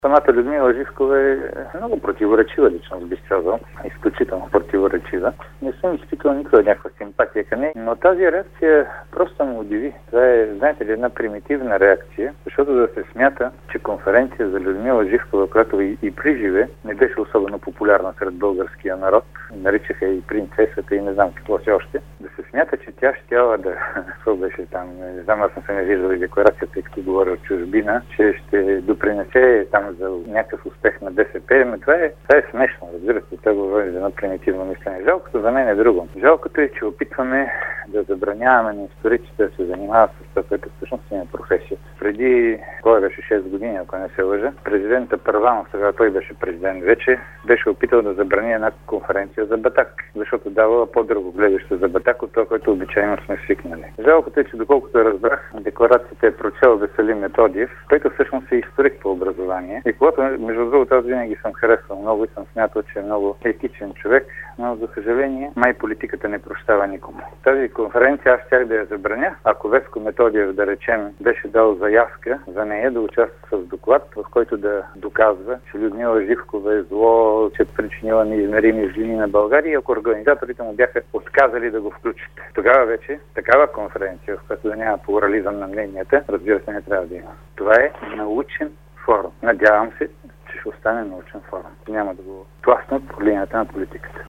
Самата Людмила Живкова е много противоречива личност, бих казал. Изключително противоречива. Не съм изпитал никога някаква симпатия към нея, но тази реакция просто ме удиви. Това е, знаете ли, една примитивна реакция, защото да се смята, че конференция за Людмила Живкова, която и приживе, не беше особено популярна сред българския народ. Наричаха и принцесата и не знам какво си още. Да се смята, че тя щяла да... Какво беше там? Не знам, аз не съм виждал и декларацията, тъй като говоря от чужбина, че ще допринесе там за някакъв успех на БСП. Но това е смешно, разбира се. Това говори за едно примитивно мислене. Жалкото за мен е друго. Жалкото е, че опитваме да забраняваме на историците да се занимават с това, което всъщност е професия. Преди, кой беше 6 години, ако не се лъжа, президента Първанов, сега той беше президент вече, беше опитал да забрани една конференция за Батак, защото давала по-друго гледащо за Батак от това, което обичайно сме свикнали. Жалкото е, че доколкото разбрах, декларацията е прочел Веселин Методиев, който всъщност е историк по образование. И когато, между другото, аз винаги съм харесвал много и съм смятал, че е много етичен човек, но за съжаление, май политиката не прощава никому. Тази конференция аз щях да я забраня, ако Веско Методиев, да речем, беше дал заявка за нея да участва с доклад, в който да доказва, че Людмила Живкова е зло, че причинила неизмерими злини на България, и ако организаторите му бяха отказали да го включат. Тогава вече такава конференция, в която да няма плурализъм на мненията, разбира се, не трябва да има. Това е научен форум. Надявам се, че ще остане научен форум. Няма да го тласнат по линията на политиката.